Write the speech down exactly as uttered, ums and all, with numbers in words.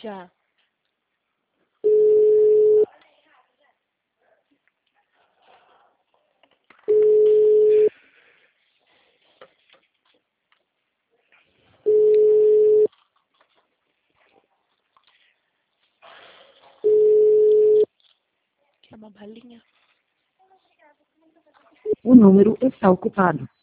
Já. Quer uma balinha? O número está ocupado.